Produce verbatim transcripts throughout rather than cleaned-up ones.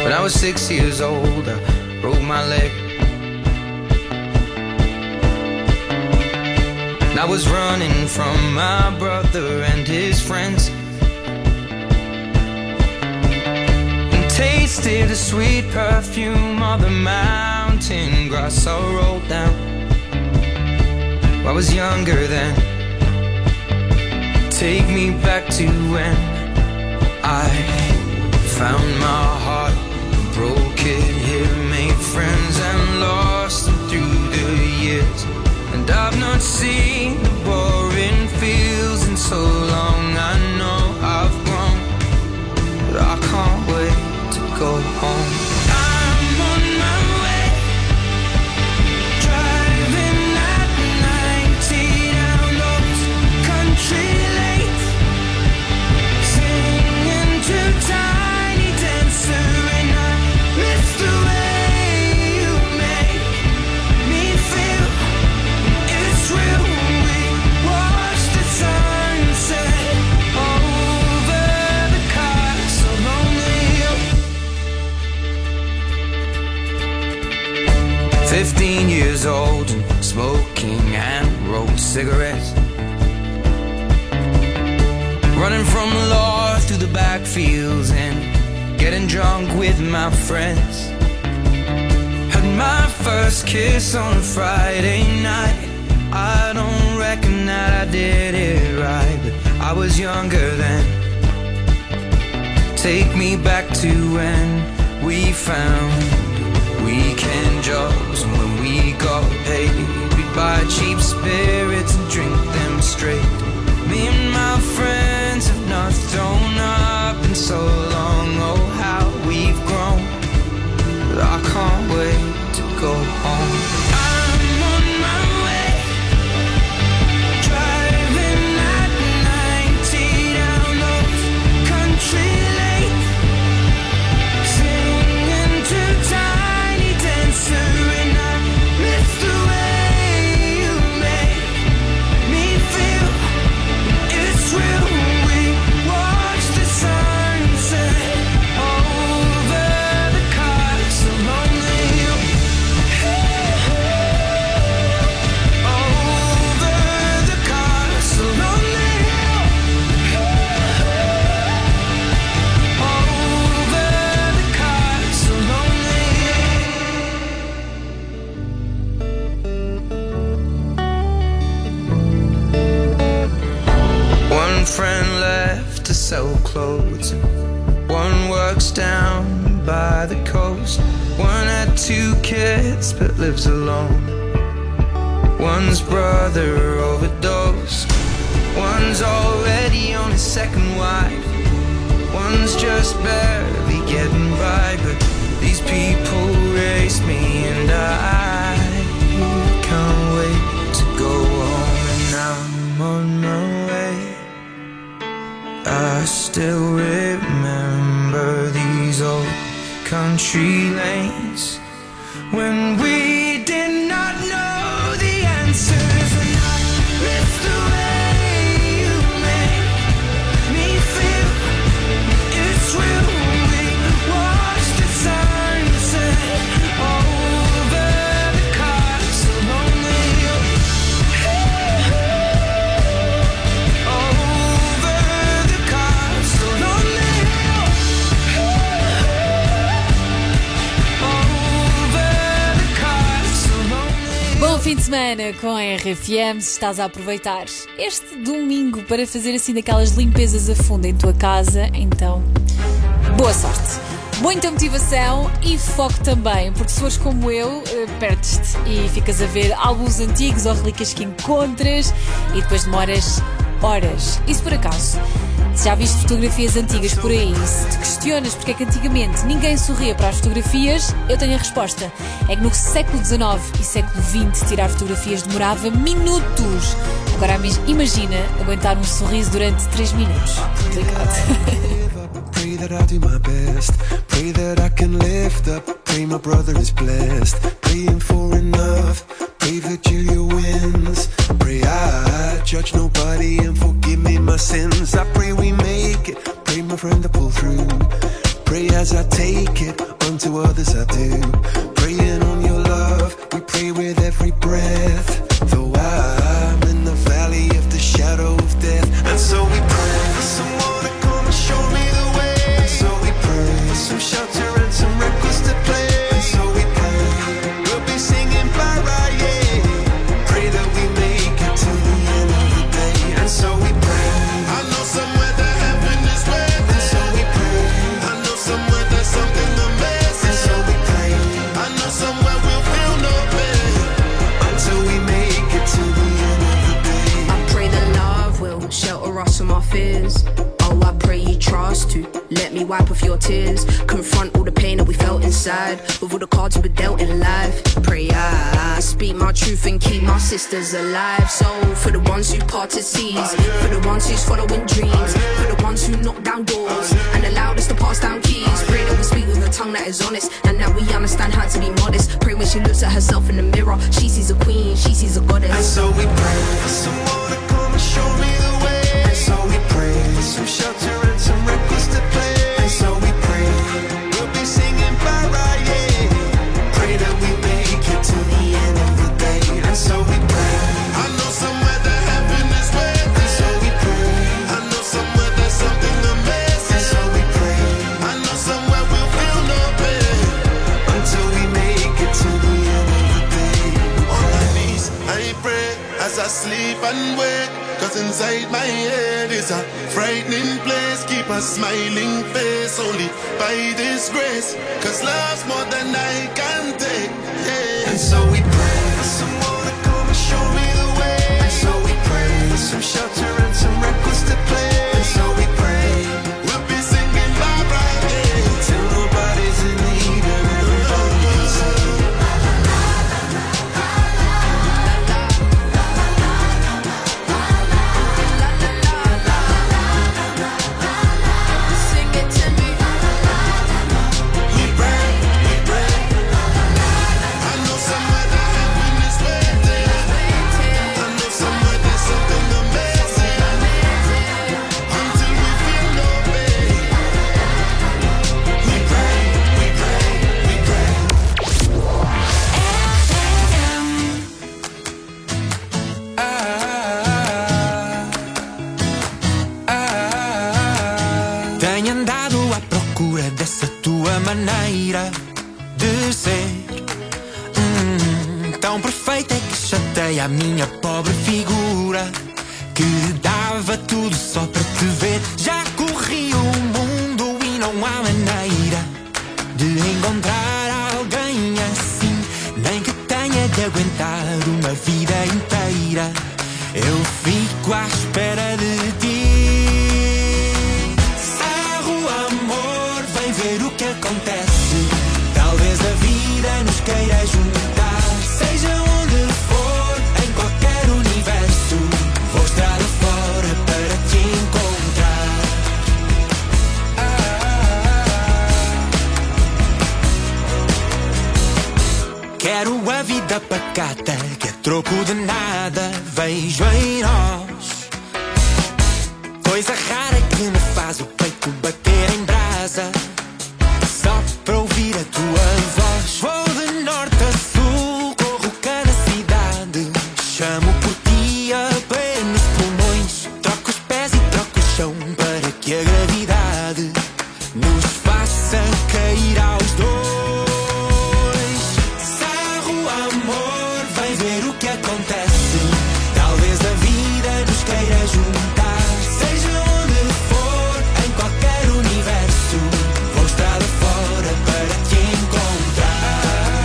When I was six years old, I broke my leg. And I was running from my brother and his friends, and tasted the sweet perfume of the mountain grass I rolled down. I was younger then. Take me back to when I found my heart, broke it here, made friends and lost them through the years. And I've not seen the boring fields in so long. I know I've grown, but I can't wait to go home. I'm on my way, driving at ninety down those country lanes, singing to Tiny Dancer, and I miss the way you make me feel. It's real. We watch the sunset over the castle lonely hill. Fifteen years old and smoking hand-rolled cigarettes, running from the law through the backfields and getting drunk with my friends. Had my first kiss on a Friday night. I don't reckon that I did it right, but I was younger then. Take me back to when we found weekend jobs, and when we got paid, we'd buy cheap spirits and drink them straight. Me and my friends have not thrown up in so long. Oh, how we've grown, but I can't wait to go home. I'm on my way, driving at ninety down those country lanes, singing to Tiny Dancer, and I miss the way you make me feel. It's real. We watch the sunset over the castle lonely hill. Over the castle lonely hill. Over the castle lonely hill. One friend left to sell clothes, one works down by the coast. One had two kids but lives alone. One's brother overdosed. One's already on his second wife. One's just barely getting by. But these people race me, and I can't wait to go home. And I'm on my way. I still remember these old country lanes when we did not know the answers, and I miss the way you make me feel. It's real. We watch the sunset over the castle lonely hill. Over the castle lonely hill. Over the castle lonely hill. Bom fim de semana com a R F M. Se estás a aproveitar este domingo para fazer assim daquelas limpezas a fundo em tua casa, então boa sorte, muita motivação e foco também, porque se fores como eu, perdes-te e ficas a ver álbuns antigos ou relíquias que encontras e depois demoras horas. E se por acaso se já viste fotografias antigas por aí, se te questionas porque é que antigamente ninguém sorria para as fotografias, eu tenho a resposta. É que no século dezenove e século vinte tirar fotografias demorava minutos. Agora imagina aguentar um sorriso durante três minutos. Complicado. Pray that I do my best. Pray that I can lift up. Pray my brother is blessed. Praying for enough. Pray that Julia wins. Pray I judge nobody and forgive me my sins. I pray we make it. Pray my friend to pull through. Pray as I take it unto others I do. Praying on your love, we pray with every breath. Though I'm in the valley of the shadow of death, and so we pray for someone to come and show me the way. And so we pray for some shelter and some records to play. And so we pray we'll be singing para, yeah. Pray that we make it to the end of the day. And so we pray. I know somewhere that heaven is waiting. And so we pray. I know somewhere there's something amazing. And so we pray. I know somewhere we'll feel no pain until we make it to the end of the day. I pray that love will shelter us from our fears. Oh, I pray you trust to let me wipe off your tears. Confront all the pain that we felt inside, with all the cards we were dealt in life. Pray I speak my truth and keep my sisters alive. So for the ones who parted seas, for the ones who's following dreams, for the ones who knock down doors and allowed us to pass down keys. Pray that we speak with a tongue that is honest, and that we understand how to be modest. Pray when she looks at herself in the mirror, she sees a queen, she sees a goddess. And so we pray for someone to come and show me the way. And so we pray for some shelter and some records to play. And so we pray we'll be singing para, yeah. Pray that we make it to the end of the day. And so we pray. I know somewhere that heaven is waiting. And so we pray. I know somewhere there's something amazing. And so we pray. I know somewhere we'll feel no pain until we make it to the end of the day. On my knees, I pray as I sleep and wake. Cause inside my head is a frightening place. Keep a smiling face only by this grace. Cause love's more than I can take, yeah. And so we pray for someone to come and show me the way. And so we pray for some shelter and some records to play. And so we pray we'll be singing bye bye, yeah. till nobody's in need and everybody can sing. Sing it to me. We pray, we pray. I know somewhere that heaven is waiting. I know somewhere there's something amazing until we feel no pain. We pray, we pray, we pray. Tenho andado à procura dessa tua maneira de ser, Hum, tão perfeita que chateia a minha pobre figura, que dava tudo só para te ver. Já corri o mundo e não há maneira de encontrar alguém assim, nem que tenha de aguentar uma vida inteira. Eu fico à espera de ti. Sarro, amor, vem ver o que acontece. Talvez a vida nos queira juntar. Seja onde for, em qualquer universo, vou estrada fora para te encontrar. Quero a vida pacata, que a troco de nada vejo em nós. Coisa rara que me faz o peito bater em brasa, só para ouvir a tua voz. Vou de norte a sul, corro cada cidade, chamo por ti a plenos pulmões. Troco os pés e troco o chão para que a gravidade nos faça cair aos dois. Sarro, amor, vem ver o que acontece. Talvez a vida nos queira juntar. Seja onde for, em qualquer universo, vou estrada fora para te encontrar.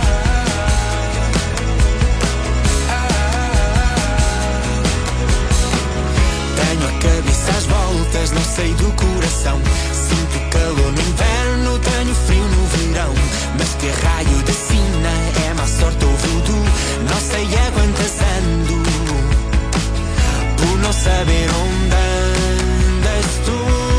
Tenho a cabeça às voltas, não sei do coração. Sinto calor no inverno, tenho frio no verão. Mas que raio de sina, é má sorte ou voodoo? Não sei é quantas ando, por não saber onde andas tu.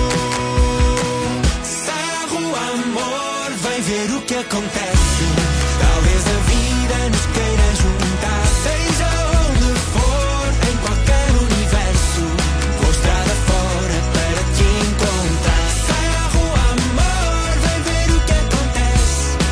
Sarro, amor, vem ver o que acontece. Talvez a vida nos queira juntar. Seja onde for, em qualquer universo, vou estrada fora para te encontrar. Sarro, amor, vem ver o que acontece.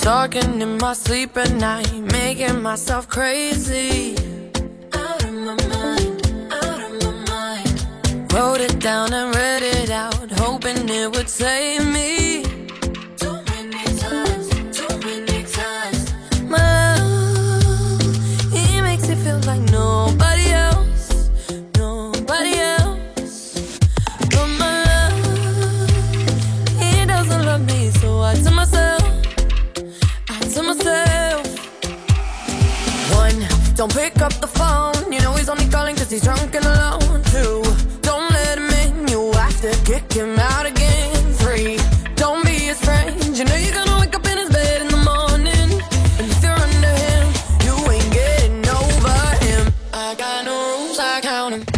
Talking in my sleep at night, making myself crazy. Out of my mind, out of my mind. Wrote it down and read it out, hoping it would save me. Too many times, too many times. My love, he makes it feel like nobody else, nobody else. But my love, he doesn't love me, so I tell myself, to myself. One, don't pick up the phone, you know he's only calling cause he's drunk and alone. Two, don't let him in, you have to kick him out again. Three, don't be his friend, you know you're gonna wake up in his bed in the morning. And if you're under him, you ain't getting over him. I got no rules, I count him.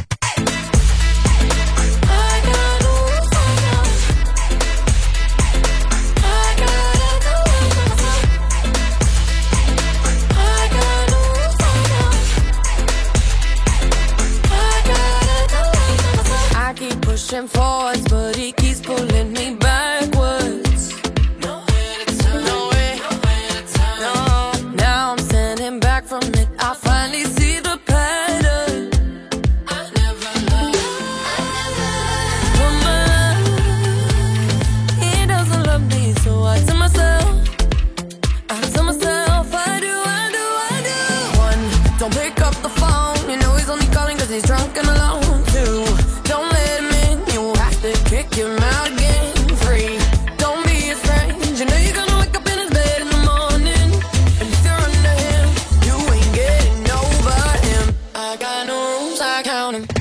Pushing forwards, but he keeps pulling me backwards. Nowhere to turn, nowhere, nowhere to turn. No, now I'm standing back from it. I finally see the pattern. I never loved, I never loved. But my, he doesn't love me, so I tell myself, I tell myself, I do, I do, I do. One, don't pick up the phone, you know he's only calling cause he's drunk and alone. Two, don't let him in, kick him out again. Three, don't be his friend, you know you're gonna wake up in his bed in the morning. And if you're under him, you ain't getting over him. I got no rules, I count him.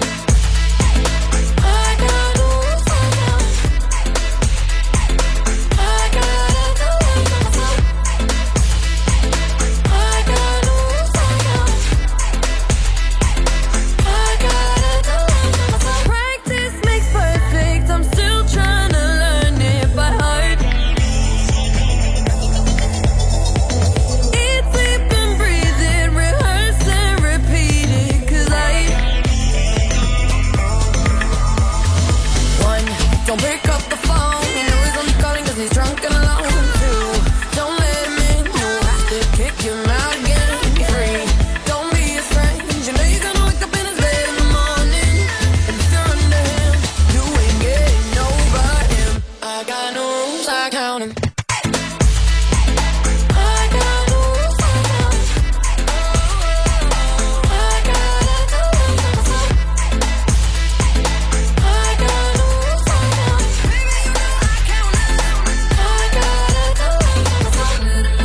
I got no rules, I count him. I gotta do it myself. I got no rules, I count him. I gotta do it myself. Practice makes perfect, I'm still trying to learn it by heart. Eat, sleep and breathe it, rehearse and repeat it. Cause I One, don't pick up the phone, you know he's only calling cause he's drunk and alone. Two, don't let him in, you have to kick him out again. Three, don't be his friend, you know you're gonna wake up in his bed in the morning. And if you're under him, you ain't getting over him. I got no rules, I count him. I got no rules, I count him. I gotta do it myself. I got no rules, I count him. Baby, you know I count him. I gotta do it myself.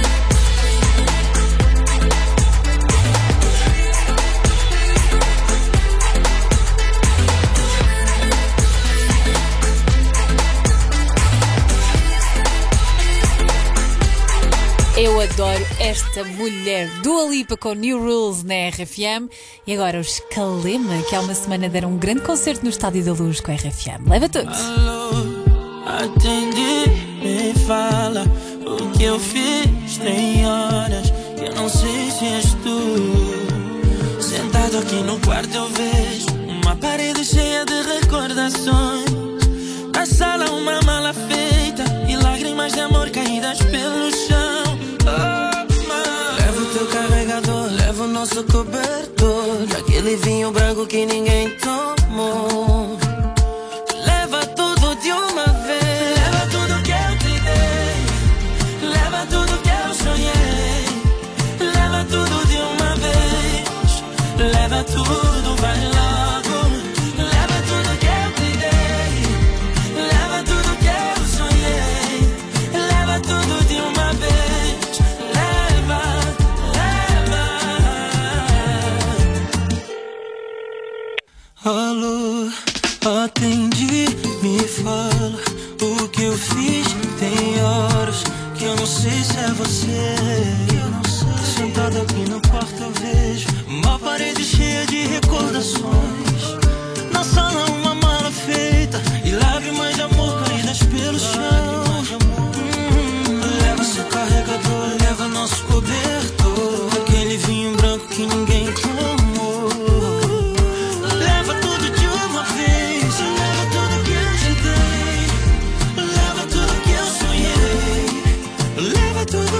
Eu adoro esta mulher. Dua Lipa com New Rules na R F M. E agora os Kalema, que há uma semana deram um grande concerto no Estádio da Luz com a R F M. Leva tudo. Alô, atende, me fala o que eu fiz. Tem horas que eu não sei se és tu. Sentado aqui no quarto eu vejo uma parede cheia de recordações. Na sala uma mala feita e lágrimas de amor caídas pelo chão. Oh, leva o teu carregador, leva o nosso cobertor, aquele vinho branco que ninguém tomou. Leva tudo de uma vez, leva tudo que eu te dei, leva tudo que eu sonhei, leva tudo de uma vez, leva tudo, vai logo. Leva tudo que eu te dei, leva tudo que eu sonhei, leva tudo de uma vez. Alô, atende, me fala o que eu fiz. Tem horas que eu não sei se é você. Eu não sei. Sentado aqui no quarto eu vejo uma parede cheia de recordações. Na sala uma mala feita e lágrimas de amor caídas pelo chão. Hum, leva seu carregador, leva nosso cobertor, aquele vinho branco que ninguém tomou. Tudo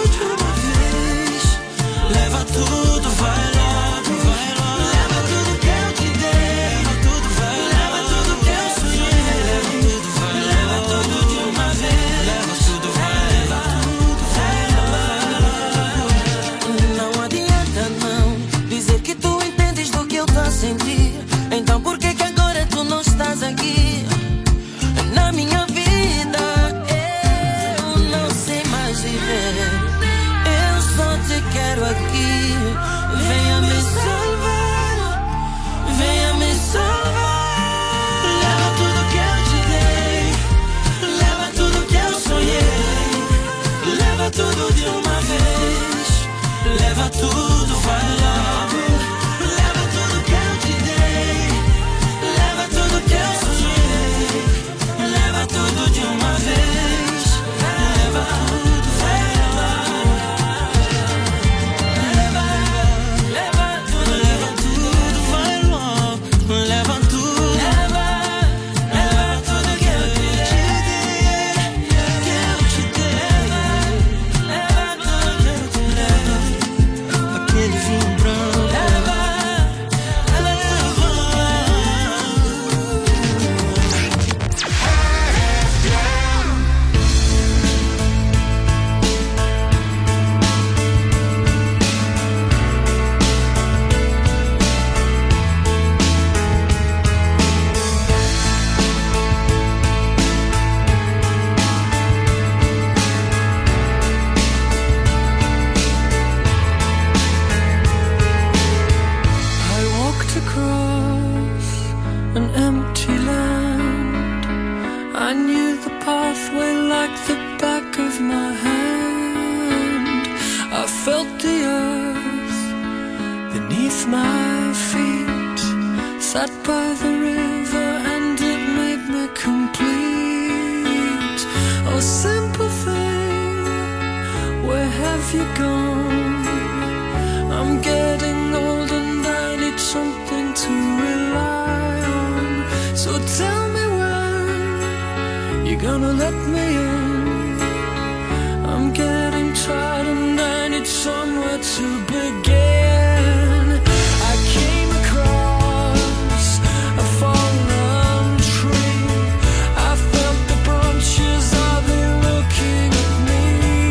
I knew the pathway like the back of my hand. I felt the earth beneath my feet, sat by the river and it made me complete. Oh, simple thing, where have you gone? I'm getting old and I need something to rely on. So tell me when you're gonna let me in. I'm getting tired and I need somewhere to begin. I came across a fallen tree. I felt the branches of it looking at me.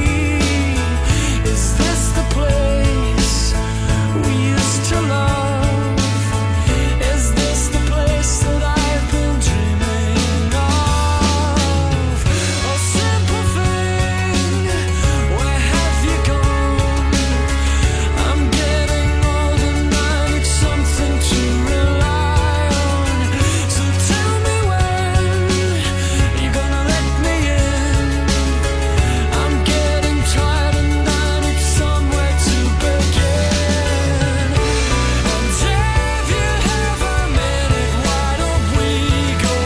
Is this the place we used to love? Is this the place that I've been dreaming of? Oh, simple thing, where have you gone? I'm getting old and I need something to rely on. So tell me when you're gonna let me in. I'm getting tired and I need somewhere to begin. And if you have a minute, why don't we go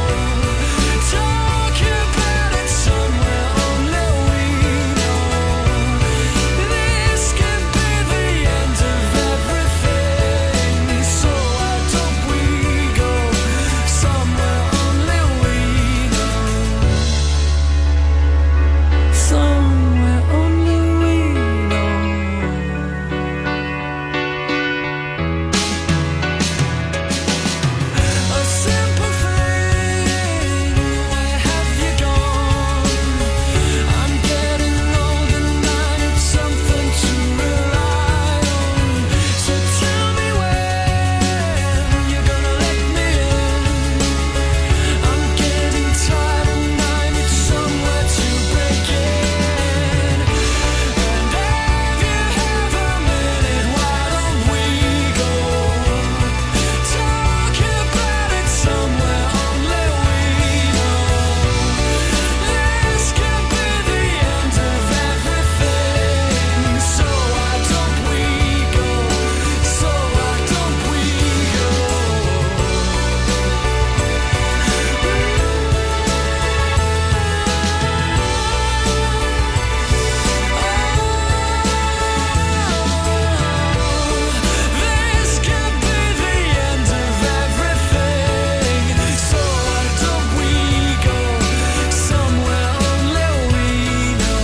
talk about it somewhere only we know? This could be the end of everything. So why don't we go somewhere only we know? Somewhere only we know. A simple thing, where have you gone? I'm getting old and I need something to rely on. So tell me when you're gonna let me in. I'm getting tired and I need somewhere to begin. And if you have a minute, why don't we go talk about it somewhere only we know? This could be the end of everything. So why don't we go? So why don't we go? This could be the end of everything. So why don't we go somewhere only we know?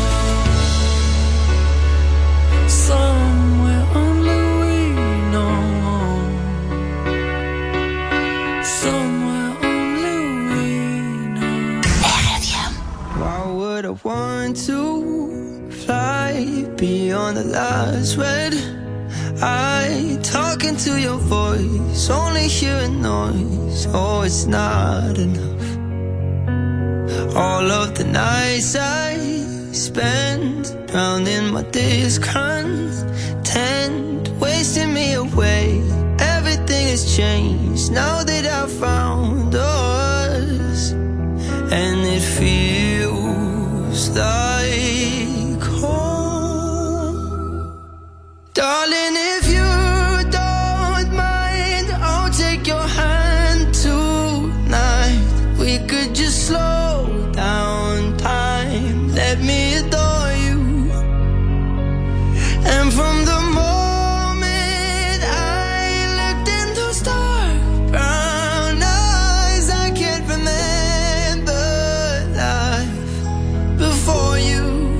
Somewhere only we know. Somewhere only we know. Why would I want to fly beyond the last red eye? Talking to your voice, only hearing noise. Oh, it's not enough. All of the nights I spend drowning my discontent, wasting me away. Everything has changed now that I found us, and it feels like home. Darling, if you don't mind, I'll take your hand tonight. We could just slow down time. Let me adore you. And from the moment I looked in those dark brown eyes, I can't remember life before you.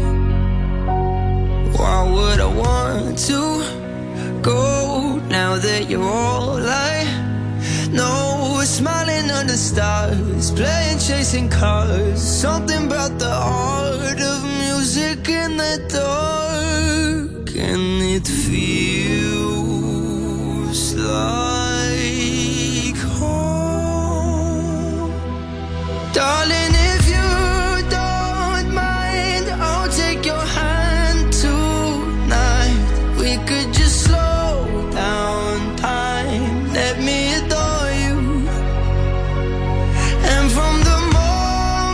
Why would I want to go now that you're all I know? Smiling under stars, playing chasing cars. Something about the art of music in the dark, and it feels like home. Darling, if you don't mind, I'll take your hand tonight. We could just slow down time. Let me adore you. And from the moment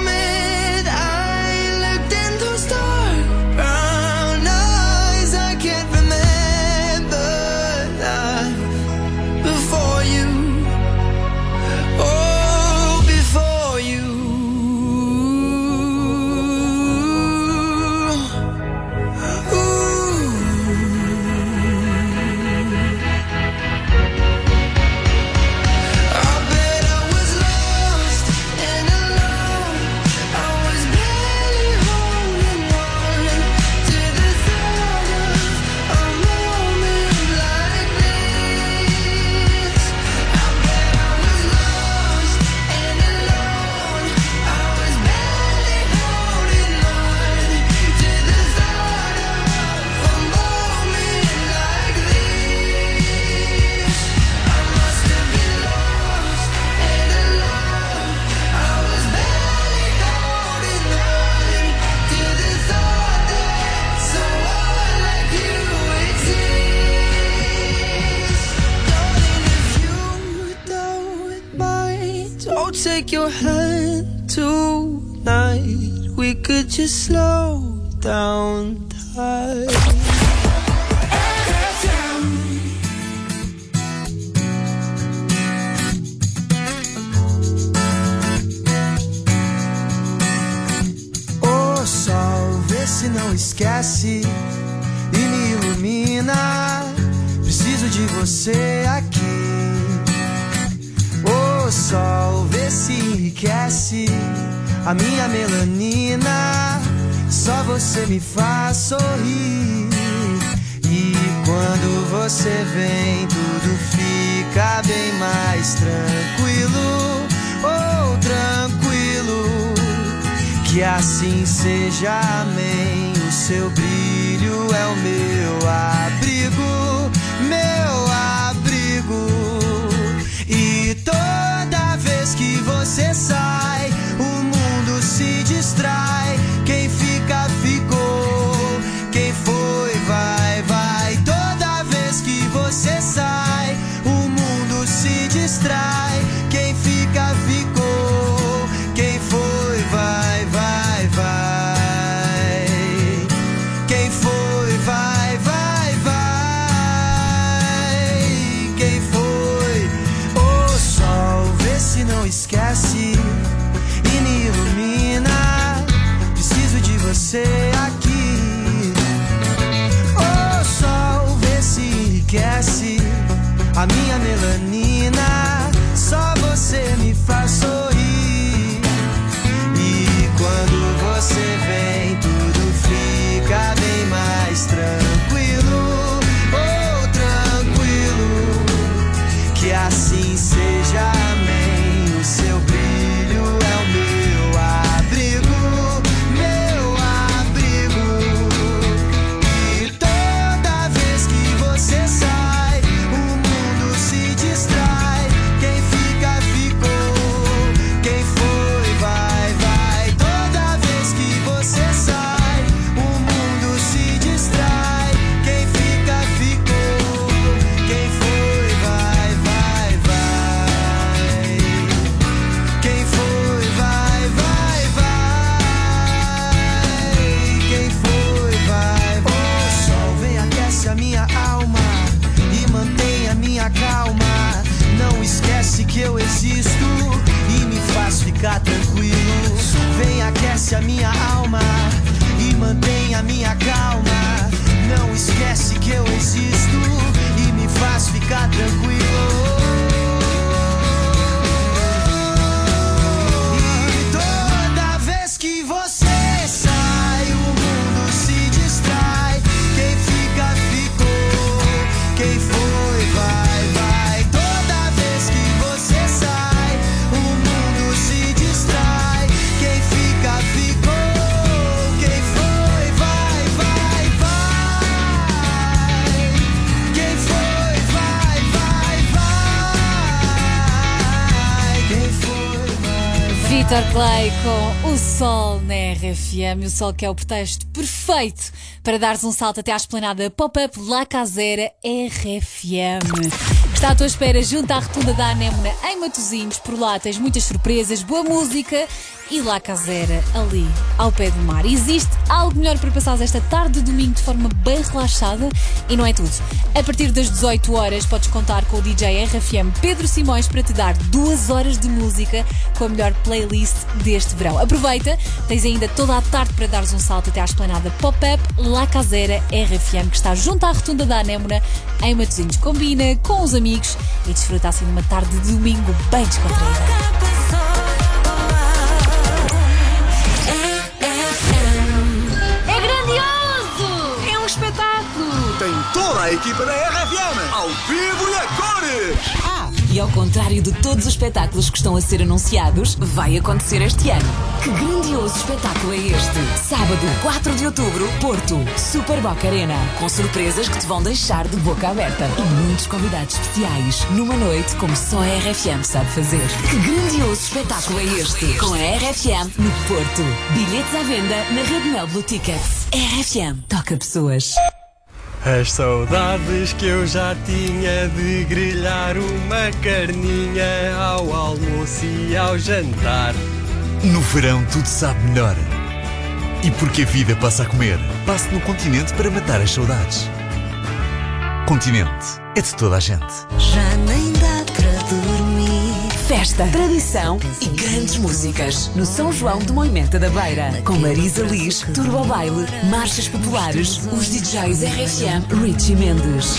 take your hand tonight. We could just slow down time. O sol, vê se não esquece e me ilumina. Preciso de você aqui. O sol, vê se enriquece a minha melanina. Só você me faz sorrir. E quando você vem, tudo fica bem mais tranquilo. Oh, tranquilo. Que assim seja, amém. O seu brilho é o meu abrigo, meu abrigo. E toda vez que você sai, o mundo se distrai. Quem fica, ficou. Quem foi, vai, vai. Toda vez que você sai, o mundo se distrai. Quem fica, ficou. Quem foi, vai, vai, vai. Quem foi, vai, vai, vai. Quem foi? O sol, vê se não esquece e me ilumina. Preciso de você aqui. O sol, vê se enriquece a minha melanina. Só você me faz sorrir. E quando você vem, tudo fica bem mais tranquilo. Oh, tranquilo. Que assim seja, amém. O seu brilho é o meu abrigo, meu abrigo. E toda vez que você sai, o mundo se distrai. Quem fica, ficou. Quem foi, vai, vai. Toda vez que você sai, o mundo se distrai. Quem fica, ficou. Quem foi, vai, vai, vai. Quem foi, vai, vai, vai. Quem foi, vai, vai. O sol vem, aquece a minha alma e mantém a minha calma. Não esquece que eu existo e me faz ficar tranquilo. Vem, aquece a minha alma e mantém a minha calma. Não esquece que eu existo e me faz ficar tranquilo. E toda vez que você sai, o mundo se distrai. Quem fica, ficou. Quem foi, vai, vai. Toda vez que você sai, o mundo se distrai. Quem fica, ficou. Quem foi, vai, vai, vai. Quem foi, vai, vai, vai. Quem foi, vai, vai. Vitor Clay com O Sol na R F M. O Sol, que é o pretexto perfeito para dares um salto até à esplanada Pop-Up La Casera R F M. Está à tua espera junto à rotunda da Anémona em Matosinhos. Por lá tens muitas surpresas, boa música e La Casera ali ao pé do mar. Existe algo melhor para passares esta tarde de domingo de forma bem relaxada? E não é tudo. A partir das dezoito horas podes contar com o D J R F M Pedro Simões para te dar duas horas de música com a melhor playlist deste verão. Aproveita, tens ainda toda a tarde para dares um salto até à esplanada Pop-Up La Casera R F M, que está junto à rotunda da Anémona em Matosinhos. Combina com os amigos e desfruta assim de uma tarde de domingo bem descontraída. É grandioso! É um espetáculo! Tem toda a equipa da R F M, ao vivo e a cores! Ah, E ao contrário de todos os espetáculos que estão a ser anunciados, vai acontecer este ano. Que grandioso espetáculo é este? Sábado, quatro de outubro, Porto, Super Boca Arena. Com surpresas que te vão deixar de boca aberta. E muitos convidados especiais, numa noite como só a R F M sabe fazer. Que grandioso espetáculo é este? Com a R F M no Porto. Bilhetes à venda na Rede Mel Blue Tickets. R F M toca pessoas. As saudades que eu já tinha de grelhar uma carninha ao almoço e ao jantar. No verão tudo sabe melhor. E porque a vida passa a comer, passe no Continente para matar as saudades. Continente é de toda a gente. Já nem dá para dormir. Festa, tradição e grandes músicas no São João de Moimenta da Beira. Com Marisa Liz, Turbo Baile, Marchas Populares, os D Js R F M, Richie Mendes.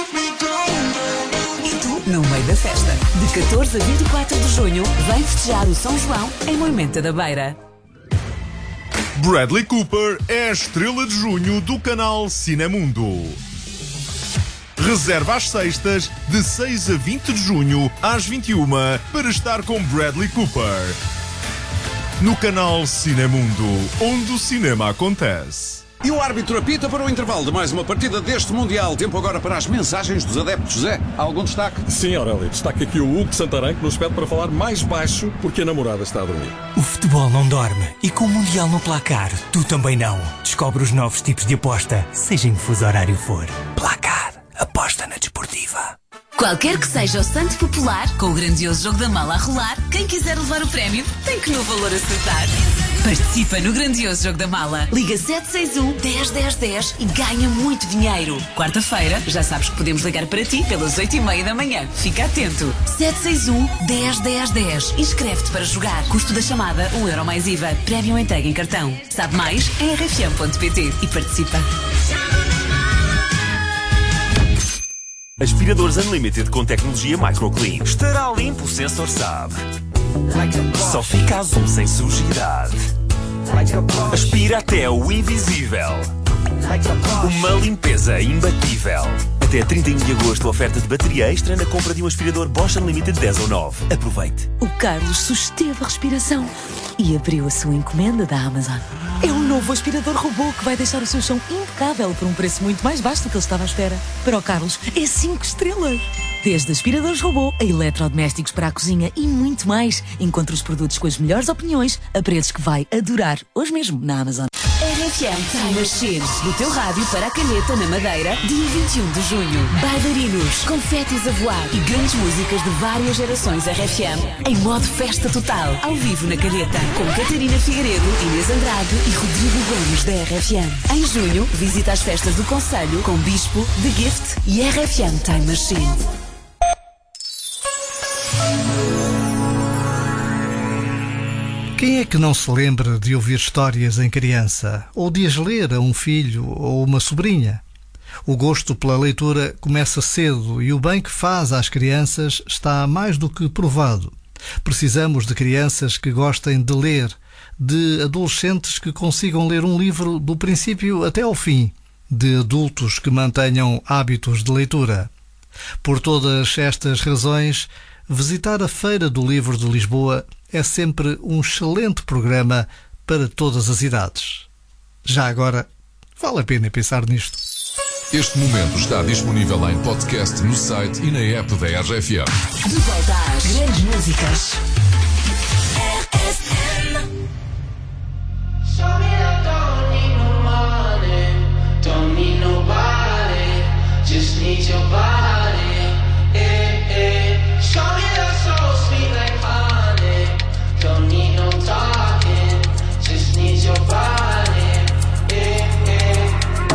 E tu, no meio da festa. De catorze a vinte e quatro de junho, vem festejar o São João em Moimenta da Beira. Bradley Cooper é a estrela de junho do canal Cinemundo. Reserva às sextas, de seis a vinte de junho, às vinte e uma, para estar com Bradley Cooper. No canal Cinemundo, onde o cinema acontece. E o árbitro apita para o intervalo de mais uma partida deste Mundial. Tempo agora para as mensagens dos adeptos. José, há algum destaque? Sim, Aurélio. Destaque aqui o Hugo Santarém, que nos pede para falar mais baixo porque a namorada está a dormir. O futebol não dorme e com o Mundial no placar, tu também não. Descobre os novos tipos de aposta, seja em que fuso horário for. Placar. Aposta na desportiva. Qualquer que seja o Santo Popular, com o grandioso jogo da mala a rolar, quem quiser levar o prémio tem que no valor acertar. Participa no grandioso jogo da mala. Liga sete seis um, dez, dez, dez e ganha muito dinheiro. Quarta-feira, já sabes que podemos ligar para ti pelas oito e meia da manhã. Fica atento. sete seis um, dez, dez, dez. Inscreve-te para jogar. Custo da chamada um euro mais I V A. Prémio entregue em cartão. Sabe mais em r f m ponto p t e participa. Aspiradores Unlimited com tecnologia MicroClean. Estará limpo, o sensor sabe. Só fica azul sem sujidade. Aspira até o invisível. Uma limpeza imbatível. Até trinta e um de agosto, oferta de bateria extra na compra de um aspirador Bosch Unlimited dez ou nove. Aproveite. O Carlos susteve a respiração e abriu a sua encomenda da Amazon. É um novo aspirador robô que vai deixar o seu chão impecável por um preço muito mais baixo do que ele estava à espera. Para o Carlos, é cinco estrelas. Desde aspiradores robô a eletrodomésticos para a cozinha e muito mais. Encontre os produtos com as melhores opiniões a preços que vai adorar hoje mesmo na Amazon. R F M Time Machines, no teu rádio para a Calheta, na Madeira, dia vinte e um de junho. Bailarinos, confetes a voar e grandes músicas de várias gerações R F M em modo festa total, ao vivo na Calheta, com Catarina Figueiredo, Inês Andrade e Rodrigo Gomes da R F M. Em junho, visita as festas do Conselho com Bispo, The Gift e R F M Time Machine. Quem é que não se lembra de ouvir histórias em criança, ou de as ler a um filho ou uma sobrinha? O gosto pela leitura começa cedo e o bem que faz às crianças está mais do que provado. Precisamos de crianças que gostem de ler, de adolescentes que consigam ler um livro do princípio até ao fim, de adultos que mantenham hábitos de leitura. Por todas estas razões, visitar a Feira do Livro de Lisboa é sempre um excelente programa para todas as idades. Já agora, vale a pena pensar nisto. Este momento está disponível em podcast no site e na app da R F M. De volta às grandes músicas. R F M. Show me that don't need no money, don't need nobody, just need your body. Eh, eh. Show me that soul sweet like honey, don't need no talking, just need your body. Eh, eh.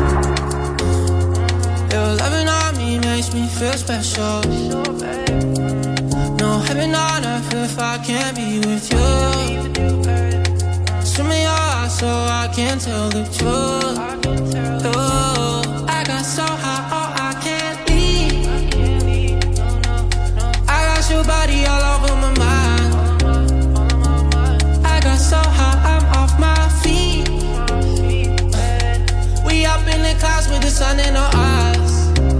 Your loving on me makes me feel special. No heaven on earth if I can't be with you. Swim me your eyes so I can tell the truth. Oh, I got so high, oh, I can't leave. I got your body all over my mind. I got so high, I'm off my feet. We up in the clouds with the sun in our eyes.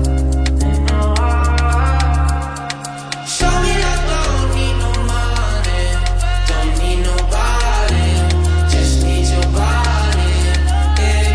Show me that don't need no money, don't need nobody, just need your body. Yeah.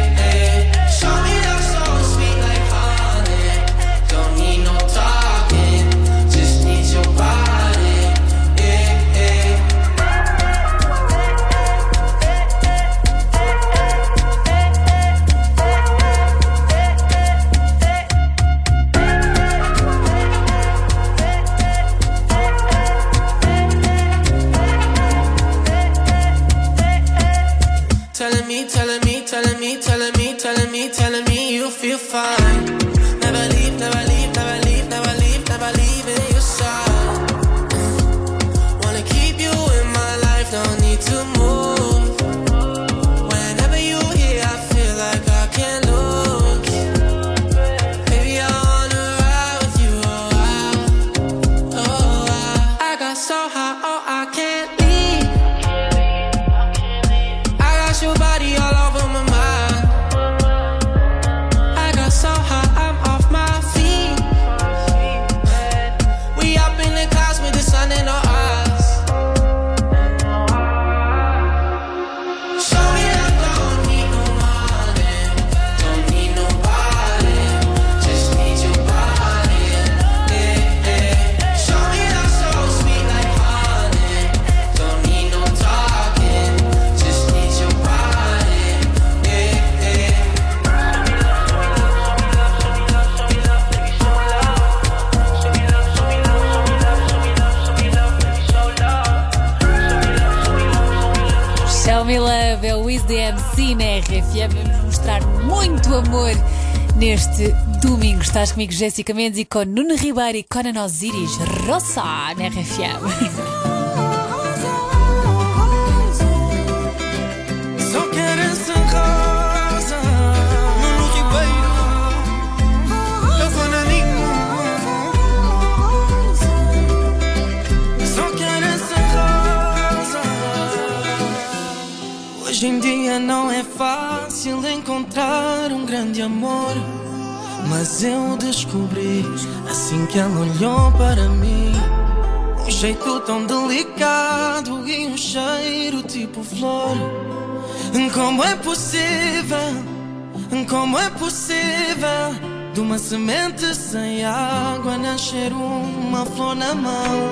me, telling me, telling me, telling me, telling me, telling me you feel fine. Never leave, never leave, never leave, never leave, never leave in your side. Wanna keep you in my life, don't need to move. Whenever you here, I feel like I can't lose. Baby, I wanna ride with you, oh, I, oh, I, I got so high, oh, I can't leave. I got your body all over my mind. I got so high, I'm off my feet. We up in the clouds with the sun in our eyes. Show me that don't need no money, don't need nobody, just need your body, yeah, yeah. Show me that so sweet like honey, don't need no talking, just need your body, yeah, yeah. Show Me Love é o Wiz D M C na R F M. Vamos mostrar muito amor neste domingo. Estás comigo, Jéssica Mendes, e com Nuno Ribeiro e Conan Osiris. Roça na R F M. Só quero essa rosa, Nuno Ribeiro, eu vou na Ninho. Só quero essa rosa. Hoje em dia não é fácil encontrar um grande amor, mas eu descobri assim que ela olhou para mim. Um jeito tão delicado e um cheiro tipo flor. Como é possível, como é possível de uma semente sem água nascer uma flor na mão?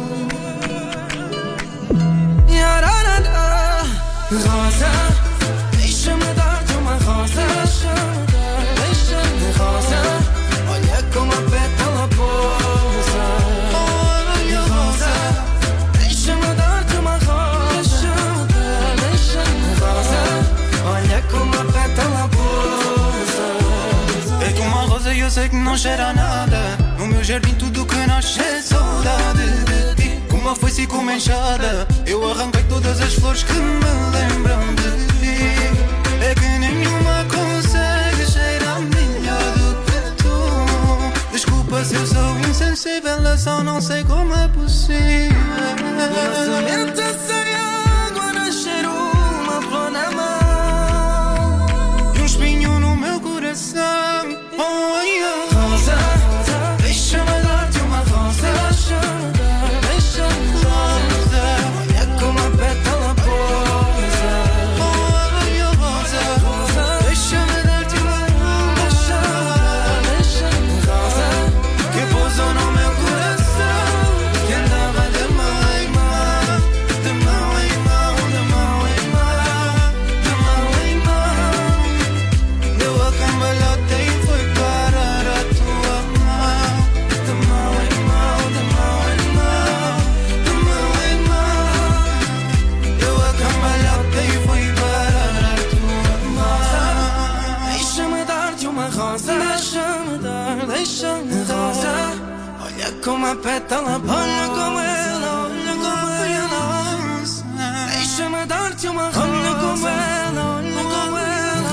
Yararara, rosa, deixa-me dar-te uma rosa. Deixa-me dar, deixa-me rosa. Olha como a pétala pousa. Olha rosa, deixa-me dar-te uma rosa. Deixa-me dar, deixa-me rosa. Olha como a pétala pousa. É que uma rosa e eu sei que não cheira a nada. No meu jardim tudo que nasce é saudade de ti. Como foi se como enxada, eu arranquei todas as flores que me lembram de ti. É que nenhuma consegue cheirar melhor do que tu. Desculpa se eu sou insensível, eu só não sei como é possível. Uma semente sem água nascer uma flor na mão e um espinho no meu coração. Oh, yeah. Rosa, deixa-me dar-te uma rosa. Deixa-me dar, deixa-me rosa. Olha como a pétala pousa. Olha rosa, rosa. Deixa-me dar-te uma rosa. Deixa-me rosa. Que pousou no meu coração, que andava de mão em mão, de mão em mão, de mão em mão, de mão em mão. Deu a cambalhota e foi parar a tua mão. De mão em mão, de mão em mão, de mão em mão. Deu a cambalhota e foi parar a tua mão. Deixa-me dar-te uma rosa. Deixa-me dar, deixa-me rosa. Olha como a pétala, olha como ela, olha como ela. Deixa-me dar-te uma rosa. Olha como ela, olha como ela.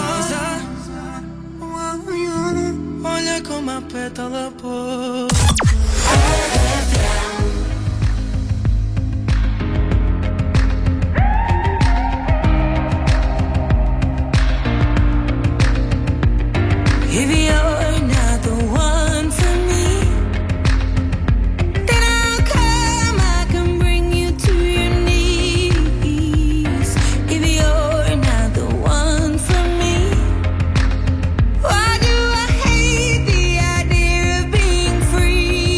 Olha como a pétala pousa. If you're not the one for me, then I'll come, I can bring you to your knees. If you're not the one for me, why do I hate the idea of being free?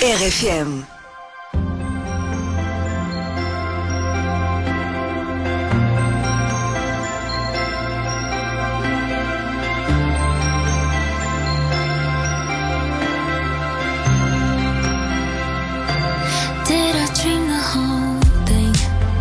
R F M. Did I dream the whole thing?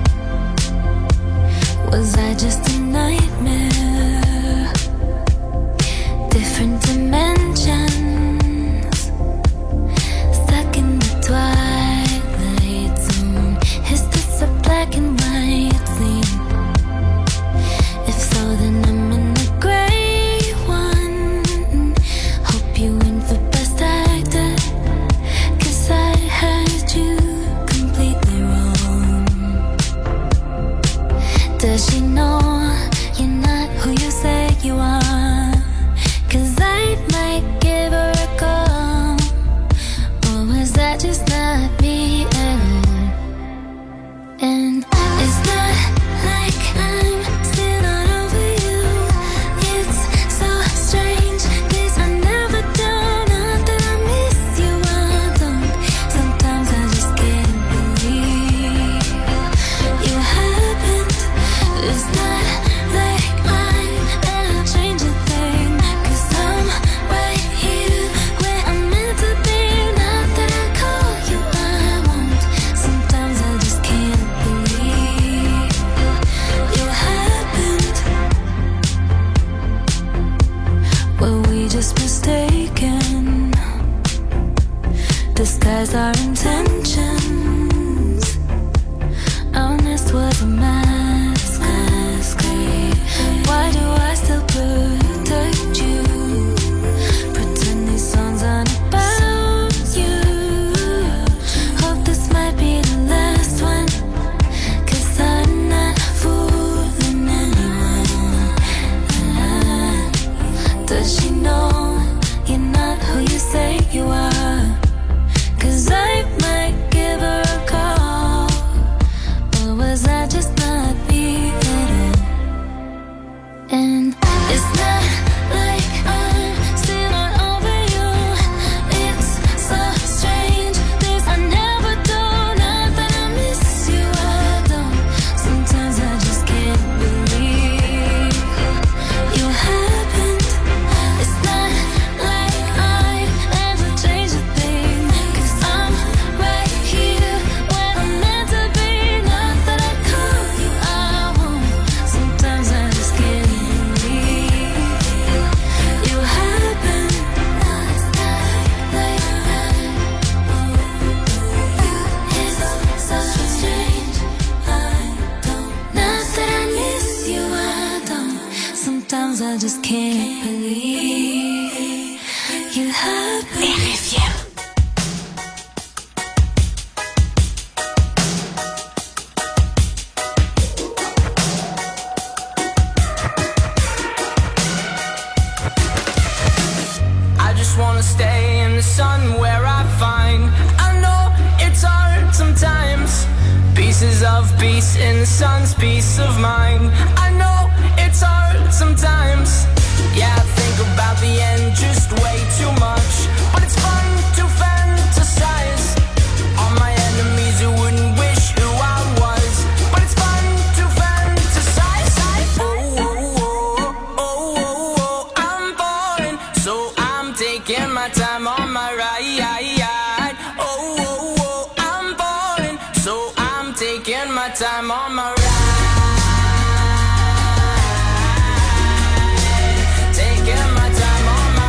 Was I just a nightmare? Different dimensions, stuck in the twilight zone. Is this a black and white scene? If so, then I'm in the gray one. Hope you win for best actor, 'cause I had you completely wrong. Does she know you're not who you say you are? 'Cause I might give her a call. Or was that just not me at all? And it's not like I'm still not over you. It's so strange, 'cause I never do. Not that I miss you, I don't. Sometimes I just can't believe you happened. It's not like I'm ever change a thing, 'cause I'm right here where I'm meant to be. Not that I call you, I won't. Sometimes I just can't believe you happened. Were we just mistaken? Disguise our intentions. Honest was a mask. Why do I still protect you? Pretend these songs aren't about you. Hope this might be the last one, 'cause I'm not fooling anyone. Does she know you're not who you say you are? 'Cause I might give her a call. Or was I just not me at all? And it's not like I'm still not over you. It's so strange, this I never do. Not that I miss you, I don't. Sometimes I just can't believe you happened. It's not like I ever changed a thing, 'cause I'm right here where I'm meant to be. Not that I call you, I won't. Sometimes I just can't believe you happened. It's not like it's so strange, I don't. Not that I miss you, I don't. Sometimes I just can't believe you happened. R F M. I just wanna stay in the sun where I find. I know it's hard sometimes. Pieces of peace in the sun's peace of mind. I know it's hard sometimes. Yeah, I think about the end just way too much. But it's fun to fantasize on my enemies who wouldn't wish who I was. But it's fun to fantasize. Oh, oh, oh, oh, oh, oh, I'm falling, so I'm taking my time on my ride. Oh, oh, oh, I'm falling, so I'm taking my time on my ride. Taking my time on my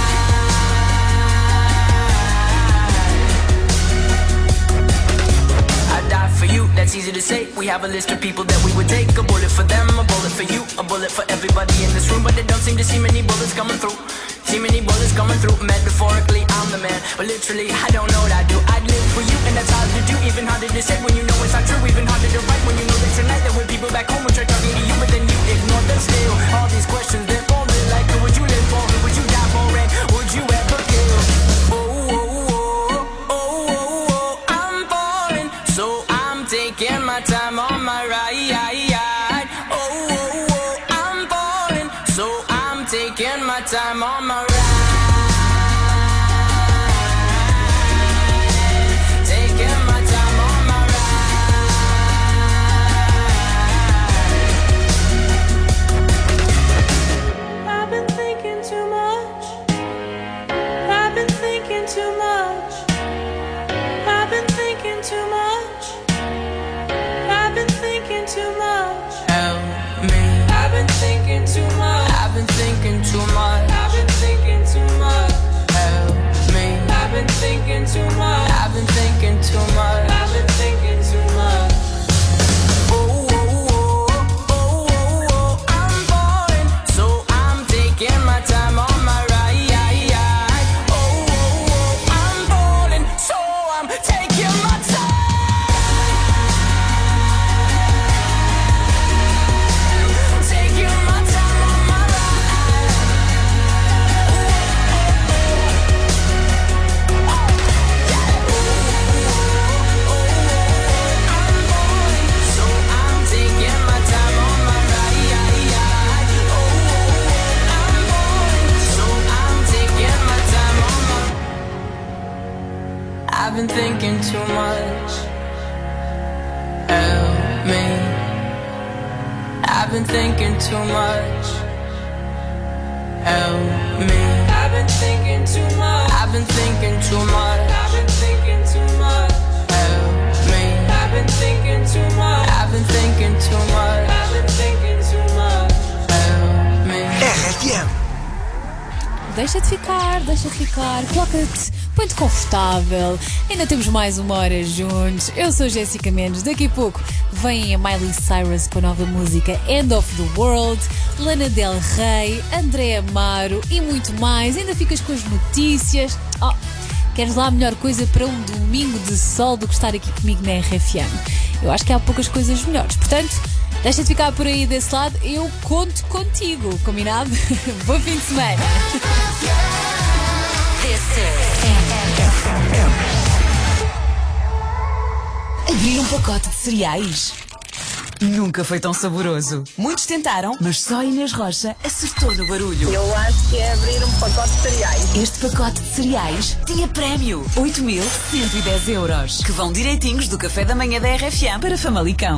ride. I die for you, that's easy to say. We have a list of people that we would take. A bullet for them, a bullet for you, a bullet for everybody in this room. But they don't seem to see many bullets coming through. See many bullets coming through. Metaphorically, I'm the man, but literally, I don't know what I do. I'd live for you, and that's hard to do. Even harder to say when you know it's not true. Even harder to write when you know that tonight there were people back home who tried talking to you, but then you ignore them still. All these questions, they're falling like, who would you live for? Who would you die for? And would you ever kill? Oh, oh, oh, oh, oh, oh, I'm falling, so I'm taking my time on my ride. Oh, oh, oh, I'm falling, so I'm taking my time on my ride. I've been thinking too much. Help me. I've been thinking too much. Help me. I've been thinking too much. I've been thinking too much. I've been thinking too much. Help me. I've been thinking too much. I've been thinking too much. I've been thinking too much. Help me. R F M. Deixa de ficar, deixa de ficar, coloca-te, põe-te confortável. Ainda temos mais uma hora juntos. Eu sou Jéssica Mendes. Daqui a pouco vem a Miley Cyrus com a nova música End of the World, Lana Del Rey, André Amaro e muito mais. Ainda ficas com as notícias. Oh, queres lá a melhor coisa para um domingo de sol do que estar aqui comigo na R F M? Eu acho que há poucas coisas melhores. Portanto, deixa de ficar por aí desse lado. Eu conto contigo, combinado? Bom fim de semana. Abrir um pacote de cereais nunca foi tão saboroso. Muitos tentaram, mas só Inês Rocha acertou no barulho. Eu acho que é abrir um pacote de cereais. Este pacote de cereais tinha prémio: oito mil cento e dez euros, que vão direitinhos do café da manhã da R F M para Famalicão.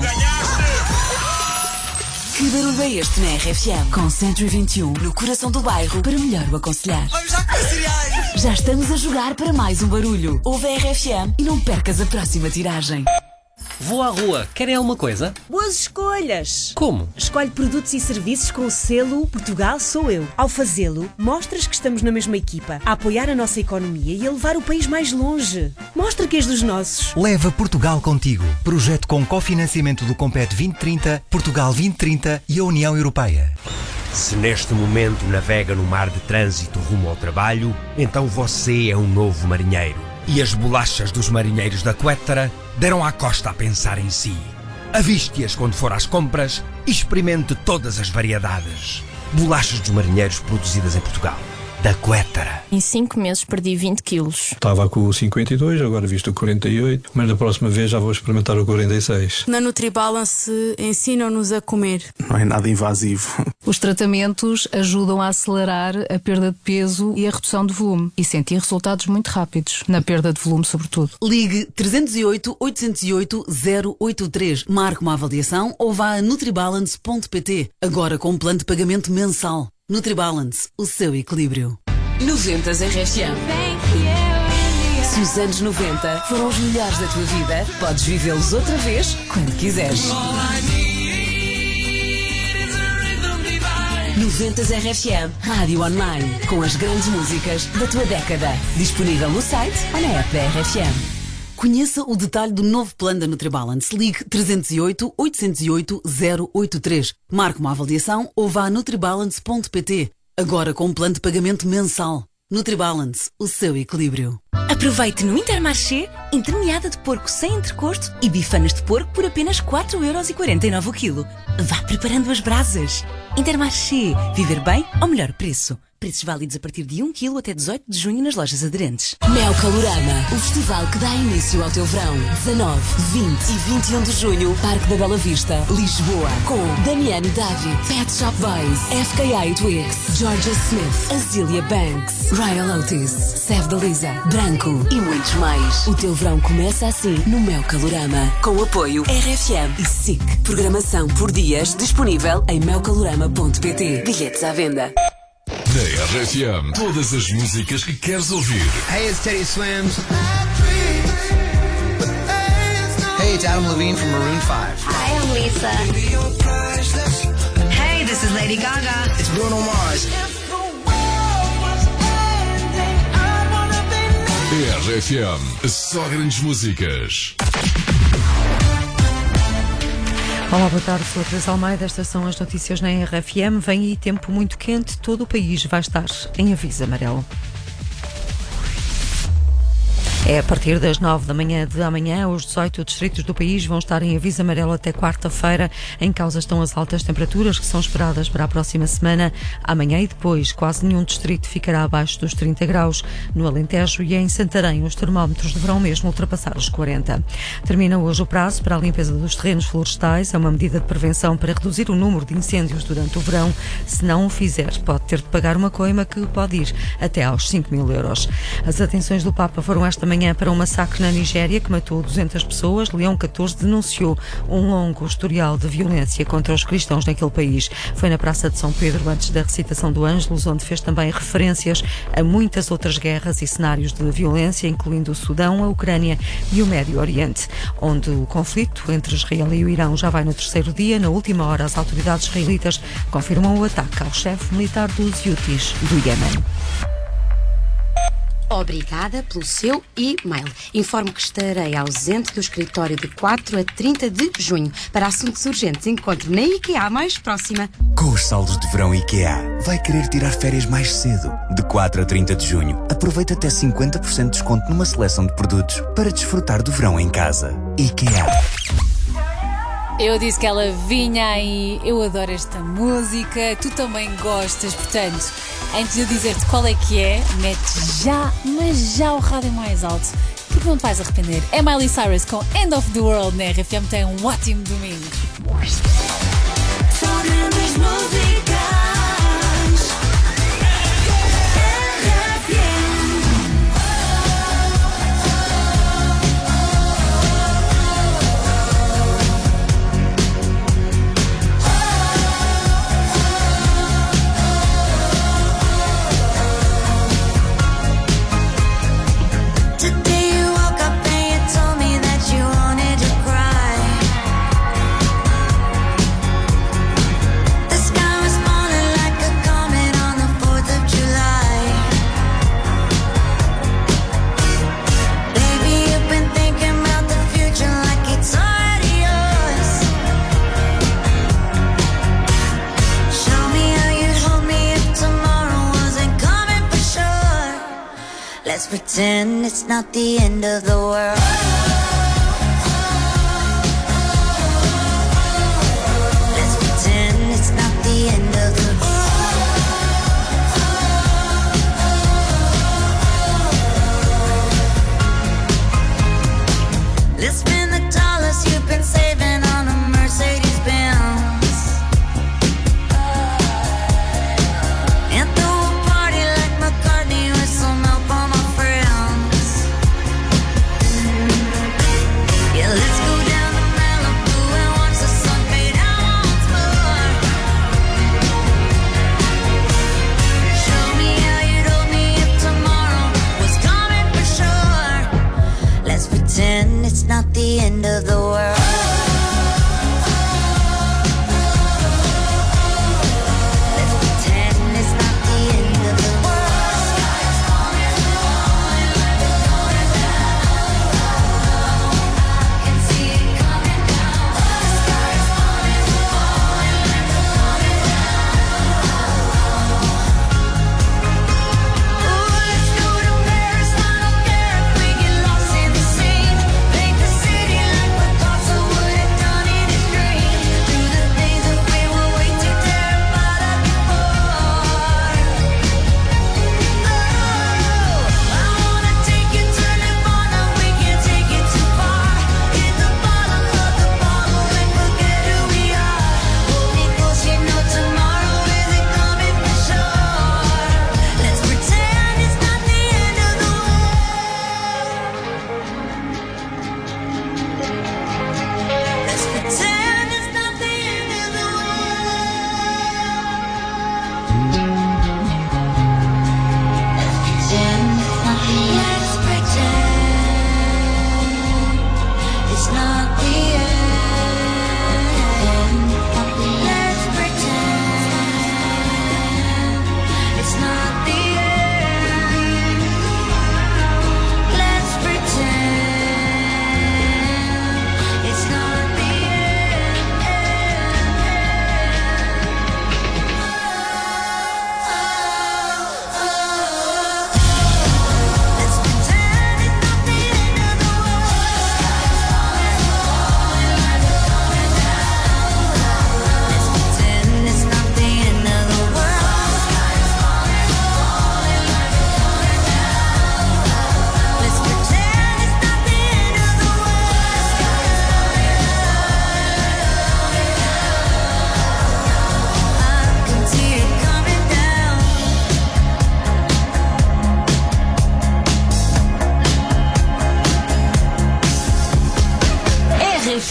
Que barulho é este na R F M? Com cento e vinte e um no coração do bairro para melhor o aconselhar. Vamos já com cereais! Já estamos a jogar para mais um barulho. Ouve a R F M e não percas a próxima tiragem. Vou à rua, querem alguma coisa? Boas escolhas! Como? Escolhe produtos e serviços com o selo Portugal Sou Eu. Ao fazê-lo, mostras que estamos na mesma equipa, a apoiar a nossa economia e a levar o país mais longe. Mostra que és dos nossos. Leva Portugal contigo. Projeto com cofinanciamento do Compete vinte trinta, Portugal vinte trinta e a União Europeia. Se neste momento navega no mar de trânsito rumo ao trabalho, então você é um novo marinheiro. E as bolachas dos marinheiros da Quettara deram à costa a pensar em si. Aviste-as quando for às compras e experimente todas as variedades. Bolachas dos marinheiros produzidas em Portugal. Da Quettara. Em cinco meses perdi vinte quilos. Estava com o cinquenta e dois, agora visto o quarenta e oito, mas da próxima vez já vou experimentar o quarenta e seis. Na NutriBalance ensinam-nos a comer. Não é nada invasivo. Os tratamentos ajudam a acelerar a perda de peso e a redução de volume e sentir resultados muito rápidos, na perda de volume sobretudo. Ligue trezentos e oito, oitocentos e oito, zero oito três, marque uma avaliação ou vá a nutribalance ponto pt, agora com um plano de pagamento mensal. NutriBalance, o seu equilíbrio. noventas R F M. Se os anos noventa foram os melhores da tua vida, podes vivê-los outra vez quando quiseres. noventas R F M, rádio online, com as grandes músicas da tua década. Disponível no site ou na app da R F M. Conheça o detalhe do novo plano da NutriBalance. Ligue trezentos e oito, oitocentos e oito, zero oito três. Marque uma avaliação ou vá a nutribalance ponto pt. Agora com um plano de pagamento mensal. NutriBalance, o seu equilíbrio. Aproveite no Intermarché entremeada de porco sem entrecosto e bifanas de porco por apenas quatro euros e quarenta e nove o quilo. Vá preparando as brasas. Intermarché. Viver bem ao melhor preço. Preços válidos a partir de um quilo até dezoito de junho nas lojas aderentes. Mel Calorama, o festival que dá início ao teu verão. dezanove, vinte e vinte e um de junho, Parque da Bela Vista, Lisboa. Com Damiano David, Pet Shop Boys, F K A Twigs, Georgia Smith, Azealia Banks, Ryan Otis, Sev da Lisa, Branco e muitos mais. O teu verão começa assim no Mel Calorama. Com o apoio R F M e S I C. Programação por dias disponível em mel calorama ponto pt. Bilhetes à venda. Na R F M, todas as músicas que queres ouvir. Hey, it's Teddy Swims. Hey, it's Adam Levine from Maroon five. Hi, I'm Lisa. Hey, this is Lady Gaga. It's Bruno Mars. R F M, só grandes músicas. Olá, boa tarde, sou a Teresa Almeida, estas são as notícias na R F M. Vem aí tempo muito quente, todo o país vai estar em aviso amarelo. É a partir das nove da manhã de amanhã, os dezoito distritos do país vão estar em aviso amarelo até quarta-feira. Em causa estão as altas temperaturas que são esperadas para a próxima semana. Amanhã e depois, quase nenhum distrito ficará abaixo dos trinta graus. No Alentejo e em Santarém, os termómetros deverão mesmo ultrapassar os quarenta. Termina hoje o prazo para a limpeza dos terrenos florestais. É uma medida de prevenção para reduzir o número de incêndios durante o verão. Se não o fizer, pode ter de pagar uma coima que pode ir até aos cinco mil euros. As atenções do Papa foram esta manhã manhã para um massacre na Nigéria que matou duzentas pessoas. Leão catorze denunciou um longo historial de violência contra os cristãos naquele país. Foi na Praça de São Pedro, antes da recitação do Ângelus, onde fez também referências a muitas outras guerras e cenários de violência, incluindo o Sudão, a Ucrânia e o Médio Oriente, onde o conflito entre Israel e o Irão já vai no terceiro dia. Na última hora, as autoridades israelitas confirmam o ataque ao chefe militar dos Houthis do Iémen. Obrigada pelo seu e-mail. Informo que estarei ausente do escritório de quatro a trinta de junho. Para assuntos urgentes, encontro na IKEA mais próxima. Com os saldos de verão IKEA, vai querer tirar férias mais cedo. De quatro a trinta de junho, aproveita até cinquenta por cento de desconto numa seleção de produtos para desfrutar do verão em casa. IKEA. Eu disse que ela vinha aí, eu adoro esta música, tu também gostas, portanto, antes de eu dizer-te qual é que é, mete já, mas já o rádio mais alto, porque não te vais arrepender. É Miley Cyrus com End of the World na R F M, tem um ótimo domingo. Let's pretend it's not the end of the world. Let's pretend it's not the end of the world. Let's spend the dollars you've been saving on a Mercedes Benz. And throw a party like McCartney with some help on my friends. Yeah, let's go down to Malibu and watch the sun fade out once more. Show me how you'd hold me if tomorrow was coming for sure. Let's pretend it's not the end of the world. Thoughts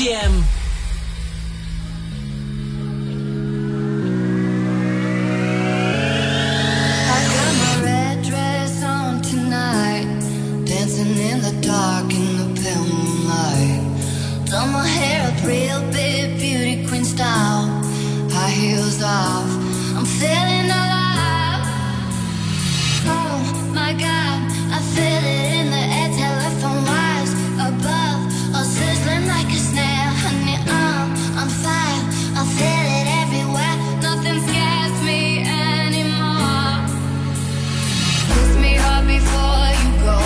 M. Dancing in the dark in the pale moonlight. Done my hair up real big, beauty queen style. High heels off, I'm feeling alive. Oh my God, I feel it in the air. Telephone wires above, all sizzling like a snare. Honey, I'm on fire, I feel it everywhere. Nothing scares me anymore. Kiss me hard before you go.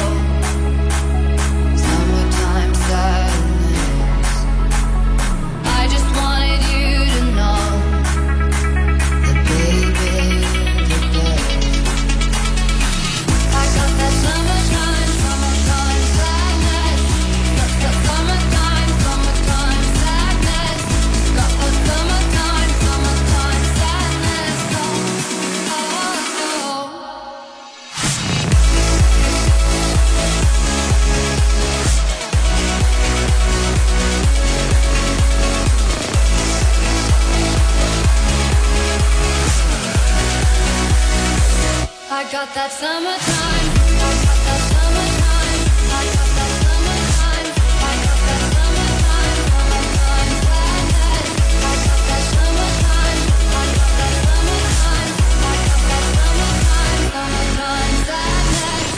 I just wanted you to know that baby, the best. I got that summertime, summertime sadness. Got that summertime, summertime sadness. Got that summertime, summertime sadness. Oh, oh, oh. I got that summertime, I got that summertime, I got that summertime, I got that summertime, summertime sadness. I got that summertime, I got that summertime, I got that summertime, summertime sadness.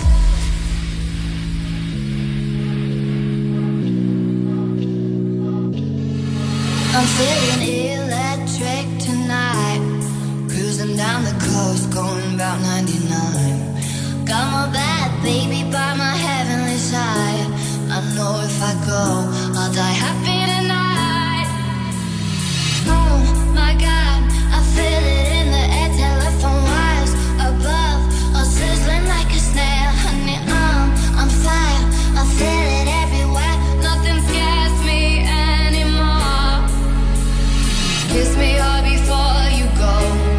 I'm feeling electric tonight. Cruising down the coast, going about ninety-nine. Got my bad baby by my heavenly side. I know if I go, I'll die happy tonight. Oh my God, I feel it in the air. Telephone wires above, all sizzling like a snare. Honey, I'm on fire, I feel it everywhere. Nothing scares me anymore. Kiss me hard before you go.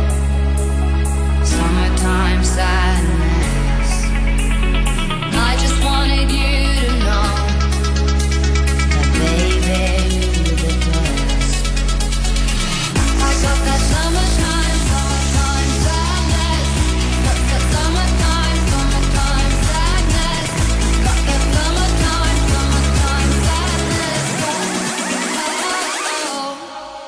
Summertime sadness. I just wanted you to know that baby, you're the best. I got that summertime, summertime sadness. Got that summertime, summertime sadness. Got that summertime, summertime sadness. Oh, oh, oh.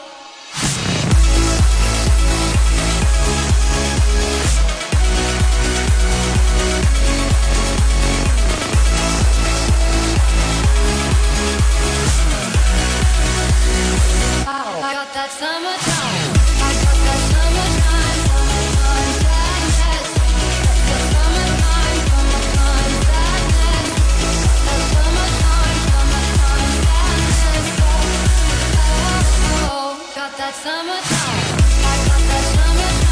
I got that summertime, I got that summertime, summertime sadness. Got that summertime, summertime sadness. Got that summertime, summertime sadness. Oh, oh, oh. Got that summertime, I got that summertime.